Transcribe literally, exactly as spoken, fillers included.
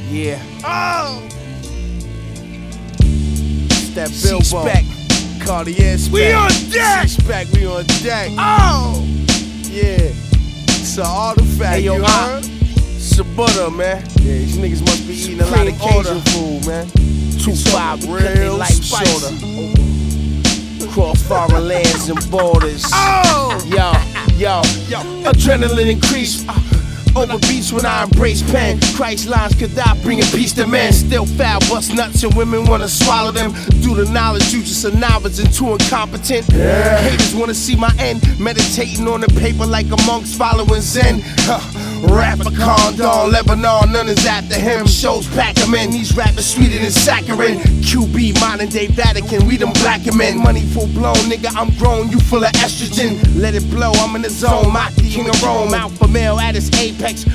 Yeah. Oh! It's that Bilbo. C-Spec. Cartier spec. We on deck! C-Spec, we on deck. Oh! Yeah. It's an artifact, Hey, yo, you I- heard? It's a butter, man. Yeah, these niggas must be eating a lot of Supreme Cajun order. food, man. Two It's five, some we cut they real life spicy. shorter. Cross foreign lands and borders. Oh! Yo, yo, Yo. adrenaline increase. Uh, over beats when I embrace pen. Christ lines could die, bringing peace to men. Still foul, bust nuts, and women wanna swallow them. Due to knowledge, you just a novice and too incompetent. Yeah. Haters wanna see my end. Meditating on the paper like a monk's following Zen. Huh. Rapper Condon, Lebanon, none is after him. Shows pack him in, these rappers sweeter than saccharin. Q B, modern day Vatican, we them black men. Money full blown, nigga, I'm grown, you full of estrogen. Let it blow, I'm in the zone, Maki, king of Rome. Alpha male at its apex,